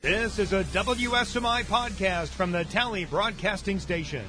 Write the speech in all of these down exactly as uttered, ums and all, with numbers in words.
This is a W S M I podcast from the Tally Broadcasting Station.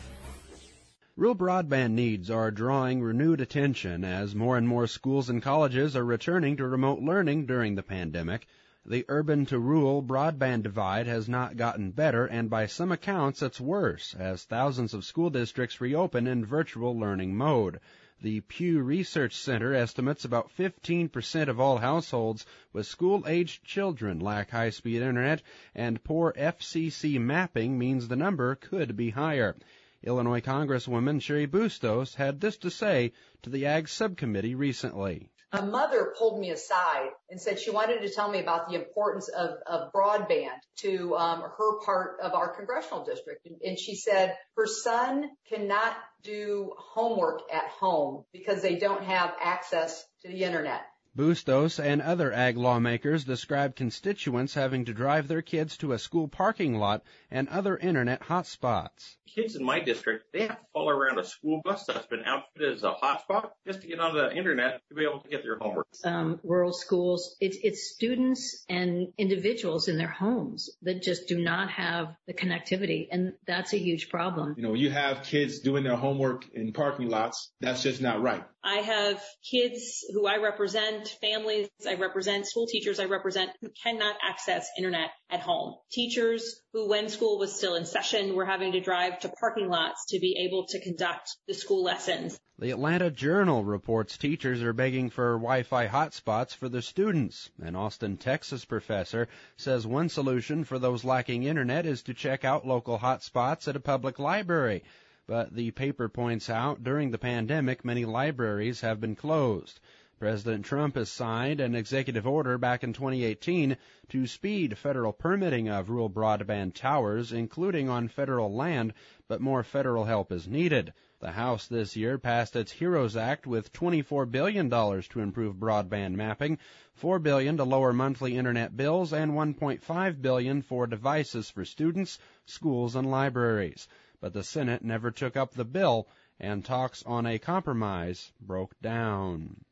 Rural broadband needs are drawing renewed attention as more and more schools and colleges are returning to remote learning during the pandemic. The urban-to-rural broadband divide has not gotten better, and by some accounts it's worse, as thousands of school districts reopen in virtual learning mode. The Pew Research Center estimates about fifteen percent of all households with school-aged children lack high-speed internet, and poor F C C mapping means the number could be higher. Illinois Congresswoman Cheri Bustos had this to say to the Ag Subcommittee recently. A mother pulled me aside and said she wanted to tell me about the importance of, of broadband to um, her part of our congressional district. And, and she said her son cannot do homework at home because they don't have access to the internet. Bustos and other ag lawmakers described constituents having to drive their kids to a school parking lot and other internet hotspots. Kids in my district, they have to follow around a school bus that's been outfitted as a hotspot just to get on the internet to be able to get their homework. Um, rural schools, it's, it's students and individuals in their homes that just do not have the connectivity, and that's a huge problem. You know, when you have kids doing their homework in parking lots, that's just not right. I have kids who I represent, families I represent, school teachers I represent who cannot access internet at home. Teachers who, when school was still in session, were having to drive to parking lots to be able to conduct the school lessons. The Atlanta Journal reports teachers are begging for Wi-Fi hotspots for their students. An Austin, Texas professor says one solution for those lacking internet is to check out local hotspots at a public library. But the paper points out during the pandemic, many libraries have been closed. President Trump has signed an executive order back in twenty eighteen to speed federal permitting of rural broadband towers, including on federal land, but more federal help is needed. The House this year passed its HEROES Act with twenty-four billion dollars to improve broadband mapping, four billion dollars to lower monthly internet bills, and one point five billion dollars for devices for students, schools, and libraries. But the Senate never took up the bill, and talks on a compromise broke down.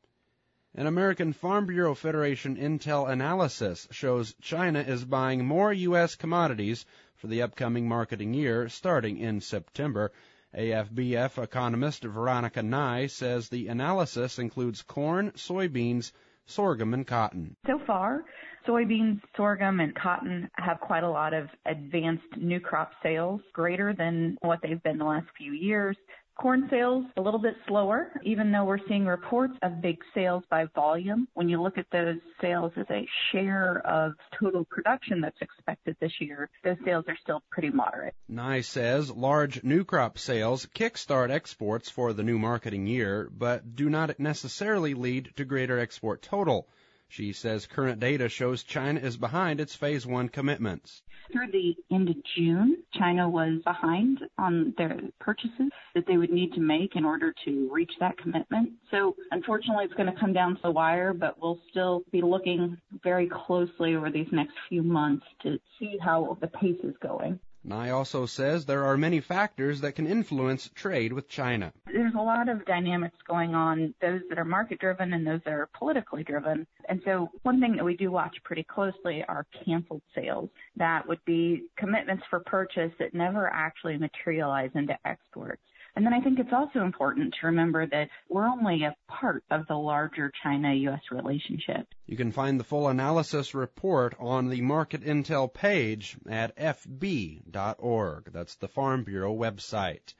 An American Farm Bureau Federation intel analysis shows China is buying more U S commodities for the upcoming marketing year, starting in September. A F B F economist Veronica Nye says the analysis includes corn, soybeans, sorghum, and cotton. So far, soybeans, sorghum, and cotton have quite a lot of advanced new crop sales, greater than what they've been the last few years. Corn sales a little bit slower, even though we're seeing reports of big sales by volume. When you look at those sales as a share of total production that's expected this year, those sales are still pretty moderate. Nye says large new crop sales kickstart exports for the new marketing year, but do not necessarily lead to greater export total. She says current data shows China is behind its phase one commitments. Through the end of June, China was behind on their purchases that they would need to make in order to reach that commitment. So unfortunately, it's going to come down to the wire, but we'll still be looking very closely over these next few months to see how the pace is going. Nye also says there are many factors that can influence trade with China. There's a lot of dynamics going on, those that are market-driven and those that are politically driven. And so one thing that we do watch pretty closely are canceled sales. That would be commitments for purchase that never actually materialize into exports. And then I think it's also important to remember that we're only a part of the larger China-U S relationship. You can find the full analysis report on the Market Intel page at f b dot org. That's the Farm Bureau website.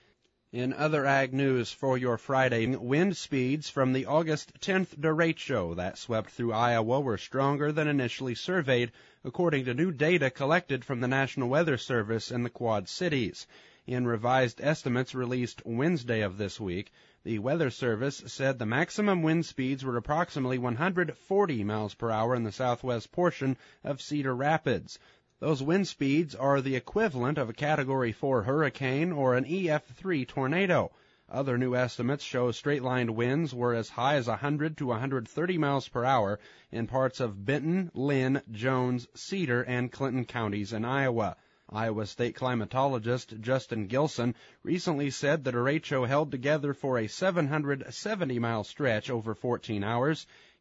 In other ag news for your Friday, wind speeds from the August tenth derecho that swept through Iowa were stronger than initially surveyed, according to new data collected from the National Weather Service in the Quad Cities. In revised estimates released Wednesday of this week, the Weather Service said the maximum wind speeds were approximately one hundred forty miles per hour in the southwest portion of Cedar Rapids. Those wind speeds are the equivalent of a Category four hurricane or an E F three tornado. Other new estimates show straight-lined winds were as high as one hundred to one hundred thirty miles per hour in parts of Benton, Lynn, Jones, Cedar, and Clinton counties in Iowa. Iowa State climatologist Justin Gilson recently said the derecho held together for a seven hundred seventy mile stretch over fourteen hours.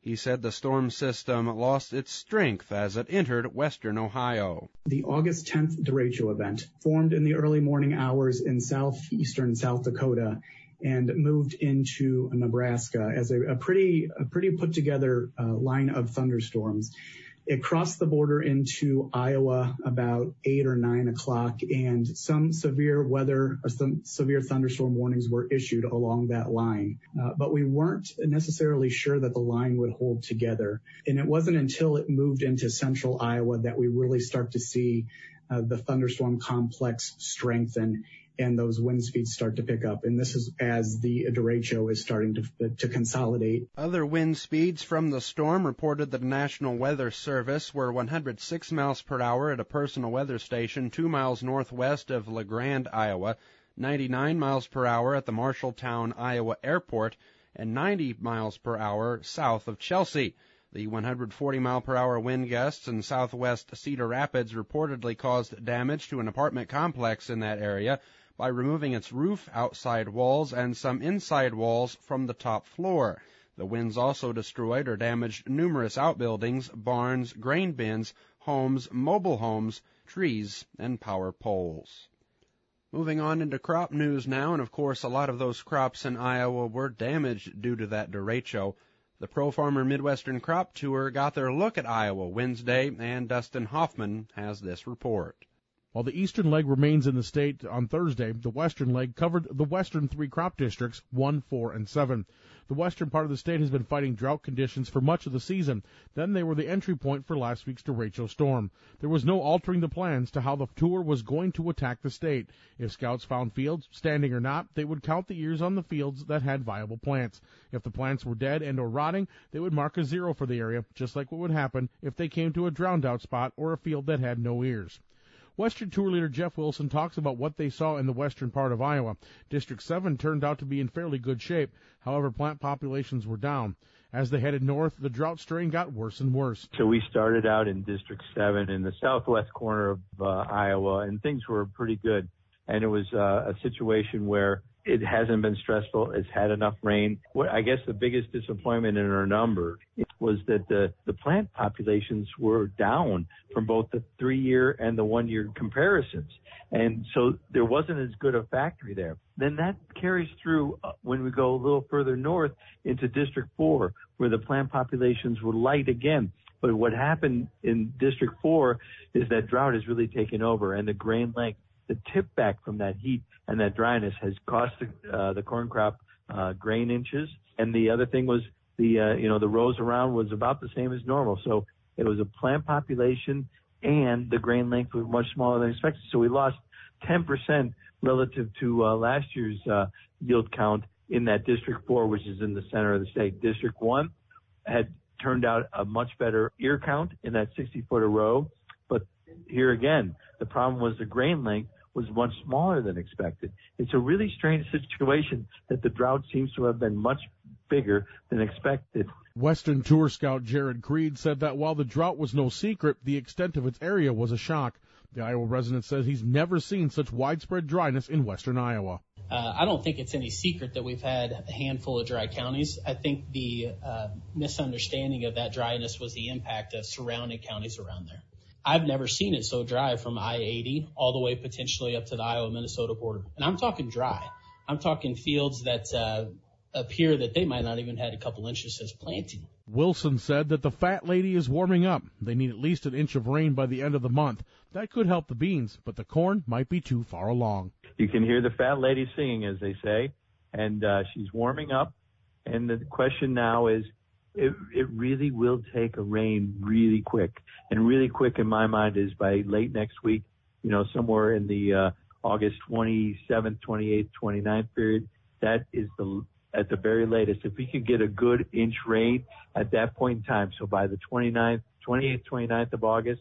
He said the storm system lost its strength as it entered western Ohio. The August tenth derecho event formed in the early morning hours in southeastern South Dakota and moved into Nebraska as a, a pretty a pretty put together uh, line of thunderstorms. It crossed the border into Iowa about eight or nine o'clock, and some severe weather or some severe thunderstorm warnings were issued along that line. Uh, but we weren't necessarily sure that the line would hold together. And it wasn't until it moved into central Iowa that we really start to see uh, the thunderstorm complex strengthen and those wind speeds start to pick up. And this is as the derecho is starting to, to consolidate. Other wind speeds from the storm reported that the National Weather Service were one hundred six miles per hour at a personal weather station two miles northwest of La Grande, Iowa, ninety-nine miles per hour at the Marshalltown, Iowa airport, and ninety miles per hour south of Chelsea. The one hundred forty mile per hour wind gusts in southwest Cedar Rapids reportedly caused damage to an apartment complex in that area by removing its roof, outside walls, and some inside walls from the top floor. The winds also destroyed or damaged numerous outbuildings, barns, grain bins, homes, mobile homes, trees, and power poles. Moving on into crop news now, and of course a lot of those crops in Iowa were damaged due to that derecho. The Pro Farmer Midwestern Crop Tour got their look at Iowa Wednesday, and Dustin Hoffman has this report. While the eastern leg remains in the state on Thursday, the western leg covered the western three crop districts, one, four, and seven. The western part of the state has been fighting drought conditions for much of the season. Then they were the entry point for last week's derecho storm. There was no altering the plans to how the tour was going to attack the state. If scouts found fields, standing or not, they would count the ears on the fields that had viable plants. If the plants were dead and or rotting, they would mark a zero for the area, just like what would happen if they came to a drowned-out spot or a field that had no ears. Western Tour leader Jeff Wilson talks about what they saw in the western part of Iowa. District seven turned out to be in fairly good shape. However, plant populations were down. As they headed north, the drought strain got worse and worse. So we started out in District seven in the southwest corner of uh, Iowa, and things were pretty good. And it was uh, a situation where it hasn't been stressful. It's had enough rain. What I guess the biggest disappointment in our number was that the, the plant populations were down from both the three-year and the one-year comparisons. And so there wasn't as good a factory there. Then that carries through when we go a little further north into District four, where the plant populations were light again. But what happened in District four is that drought has really taken over, and the grain length, the tip back from that heat and that dryness has cost the, uh, the corn crop uh, grain inches. And the other thing was the, uh, you know, the rows around was about the same as normal. So it was a plant population and the grain length was much smaller than expected. So we lost ten percent relative to uh, last year's uh, yield count in that District four, which is in the center of the state. District one had turned out a much better ear count in that sixty foot a row. But here again, the problem was the grain length was much smaller than expected. It's a really strange situation that the drought seems to have been much bigger than expected. Western Tour scout Jared Creed said that while the drought was no secret, the extent of its area was a shock. The Iowa resident says he's never seen such widespread dryness in western Iowa. Uh, I don't think it's any secret that we've had a handful of dry counties. I think the uh, misunderstanding of that dryness was the impact of surrounding counties around there. I've never seen it so dry from I eighty all the way potentially up to the Iowa-Minnesota border. And I'm talking dry. I'm talking fields that uh, appear that they might not even had a couple inches since planting. Wilson said that the fat lady is warming up. They need at least an inch of rain by the end of the month. That could help the beans, but the corn might be too far along. You can hear the fat lady singing, as they say, and uh, she's warming up. And the question now is, It, it really will take a rain really quick. And really quick in my mind is by late next week, you know, somewhere in the uh, August twenty-seventh, twenty-eighth, twenty-ninth period. That is the at the very latest. If we could get a good inch rain at that point in time, so by the twenty-ninth, twenty-eighth, twenty-ninth of August,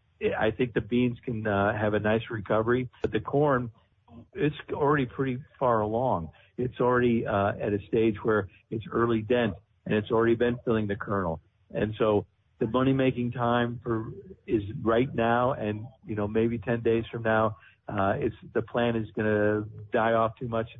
I think the beans can uh, have a nice recovery. But the corn, it's already pretty far along. It's already uh, at a stage where it's early dent, and it's already been filling the kernel. And so the money-making time for is right now, and, you know, maybe ten days from now, uh, it's the plant is going to die off too much. It'll,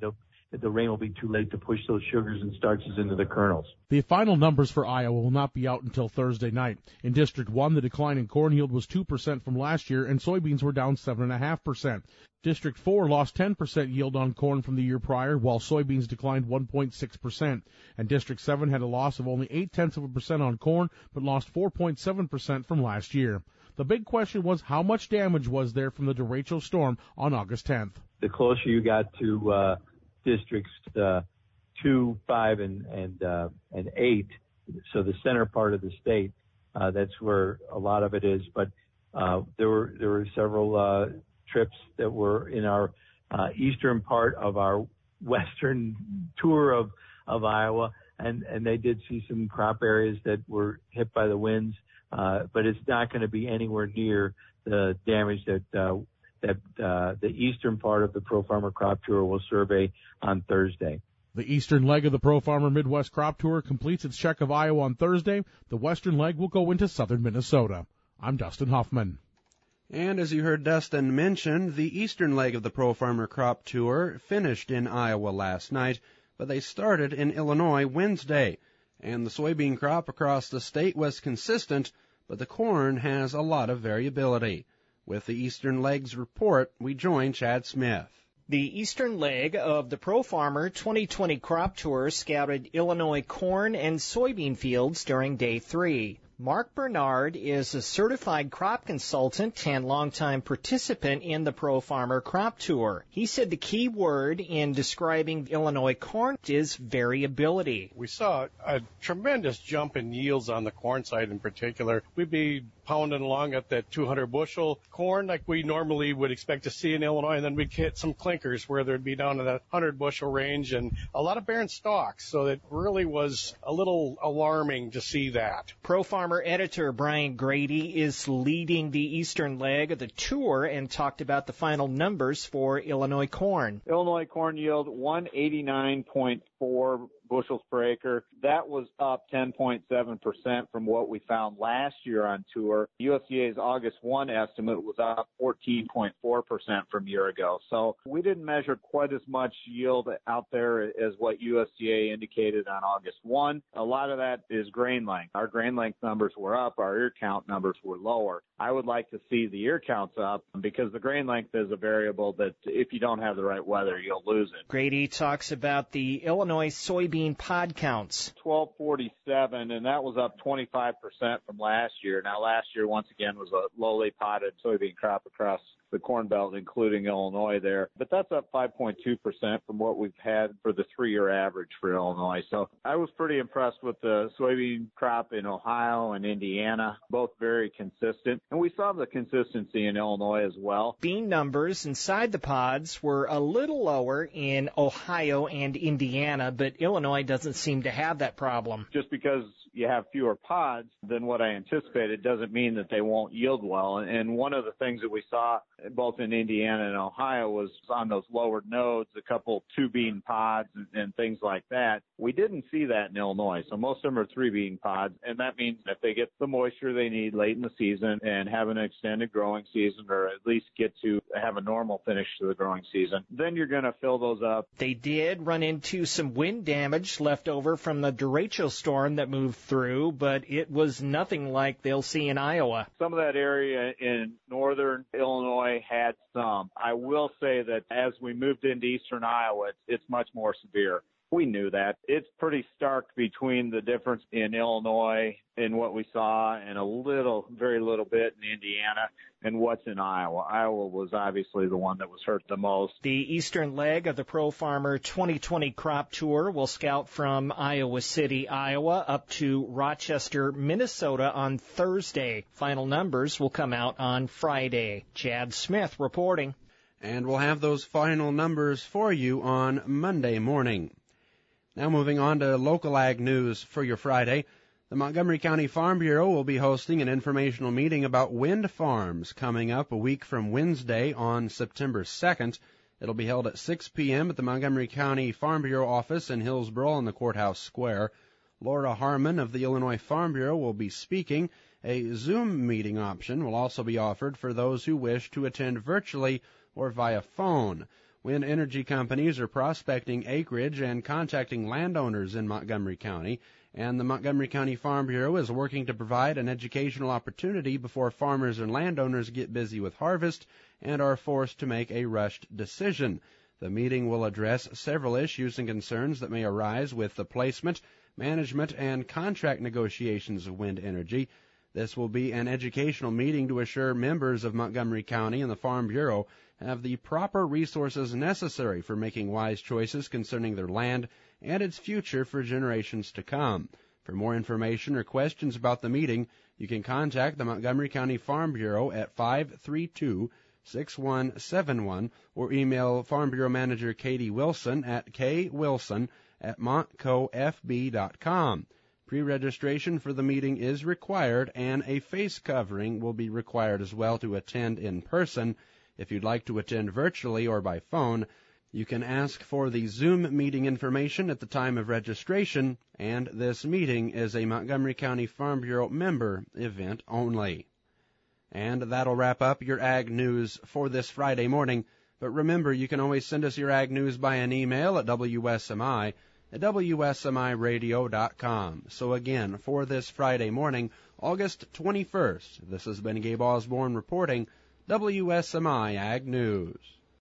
the rain will be too late to push those sugars and starches into the kernels. The final numbers for Iowa will not be out until Thursday night. In District one, the decline in corn yield was two percent from last year, and soybeans were down seven point five percent. District four lost ten percent yield on corn from the year prior, while soybeans declined one point six percent. And District seven had a loss of only eight tenths of a percent on corn, but lost four point seven percent from last year. The big question was how much damage was there from the derecho storm on August tenth. The closer you got to uh, districts uh, two, five, and and uh, and eight, so the center part of the state, uh, that's where a lot of it is. But uh, there were there were several uh, trips that were in our uh, eastern part of our western tour of of Iowa, and and they did see some crop areas that were hit by the winds. Uh, but it's not going to be anywhere near the damage that uh, that uh, the eastern part of the Pro Farmer Crop Tour will survey on Thursday. The eastern leg of the Pro Farmer Midwest Crop Tour completes its check of Iowa on Thursday. The western leg will go into southern Minnesota. I'm Dustin Hoffman. And as you heard Dustin mention, the eastern leg of the Pro Farmer Crop Tour finished in Iowa last night, but they started in Illinois Wednesday. And the soybean crop across the state was consistent, but the corn has a lot of variability. With the Eastern Legs report, we join Chad Smith. The eastern leg of the Pro Farmer twenty twenty Crop Tour scouted Illinois corn and soybean fields during day three. Mark Bernard is a certified crop consultant and longtime participant in the Pro Farmer Crop Tour. He said the key word in describing Illinois corn is variability. We saw a tremendous jump in yields on the corn side in particular. We'd be pounding along at that two hundred bushel corn like we normally would expect to see in Illinois, and then we'd hit some clinkers where there'd be down to the one hundred bushel range and a lot of barren stalks. So it really was a little alarming to see that. Pro Farmer editor Brian Grady is leading the eastern leg of the tour and talked about the final numbers for Illinois corn. Illinois corn yield one eighty-nine point four bushels per acre. That was up ten point seven percent from what we found last year on tour. U S D A's August first estimate was up fourteen point four percent from a year ago. So we didn't measure quite as much yield out there as what U S D A indicated on August first. A lot of that is grain length. Our grain length numbers were up. Our ear count numbers were lower. I would like to see the ear counts up because the grain length is a variable that if you don't have the right weather, you'll lose it. Grady talks about the Illinois soybean pod counts. twelve forty-seven, and that was up twenty-five percent from last year. Now, last year, once again, was a lowly potted soybean crop across the Corn Belt, including Illinois there. But that's up five point two percent from what we've had for the three-year average for Illinois. So I was pretty impressed with the soybean crop in Ohio and Indiana, both very consistent. And we saw the consistency in Illinois as well. Bean numbers inside the pods were a little lower in Ohio and Indiana, but Illinois doesn't seem to have that problem. Just because you have fewer pods than what I anticipated doesn't mean that they won't yield well. And one of the things that we saw both in Indiana and Ohio was on those lower nodes, a couple two-bean pods and, and things like that. We didn't see that in Illinois. So most of them are three-bean pods, and that means if they get the moisture they need late in the season and have an extended growing season, or at least get to have a normal finish to the growing season, then you're going to fill those up. They did run into some wind damage left over from the derecho storm that moved through, but it was nothing like they'll see in Iowa. Some of that area in northern Illinois had some. I will say that as we moved into eastern Iowa, it's, it's much more severe. We knew that. It's pretty stark between the difference in Illinois and what we saw and a little, very little bit in Indiana and what's in Iowa. Iowa was obviously the one that was hurt the most. The eastern leg of the Pro Farmer twenty twenty Crop Tour will scout from Iowa City, Iowa, up to Rochester, Minnesota on Thursday. Final numbers will come out on Friday. Chad Smith reporting. And we'll have those final numbers for you on Monday morning. Now moving on to local ag news for your Friday. The Montgomery County Farm Bureau will be hosting an informational meeting about wind farms coming up a week from Wednesday on September second. It'll be held at six p.m. at the Montgomery County Farm Bureau office in Hillsboro on the Courthouse Square. Laura Harmon of the Illinois Farm Bureau will be speaking. A Zoom meeting option will also be offered for those who wish to attend virtually or via phone. Wind energy companies are prospecting acreage and contacting landowners in Montgomery County, and the Montgomery County Farm Bureau is working to provide an educational opportunity before farmers and landowners get busy with harvest and are forced to make a rushed decision. The meeting will address several issues and concerns that may arise with the placement, management, and contract negotiations of wind energy. This will be an educational meeting to assure members of Montgomery County and the Farm Bureau have the proper resources necessary for making wise choices concerning their land and its future for generations to come. For more information or questions about the meeting, you can contact the Montgomery County Farm Bureau at five three two, six one seven one or email Farm Bureau Manager Katie Wilson at kwilson at montcofb dot com. Pre-registration for the meeting is required, and a face covering will be required as well to attend in person. If you'd like to attend virtually or by phone, you can ask for the Zoom meeting information at the time of registration, and this meeting is a Montgomery County Farm Bureau member event only. And that'll wrap up your Ag News for this Friday morning. But remember, you can always send us your Ag News by an email at W S M I at W S M I radio dot com. So again, for this Friday morning, August twenty-first, this has been Gabe Osborne reporting W S M I Ag News.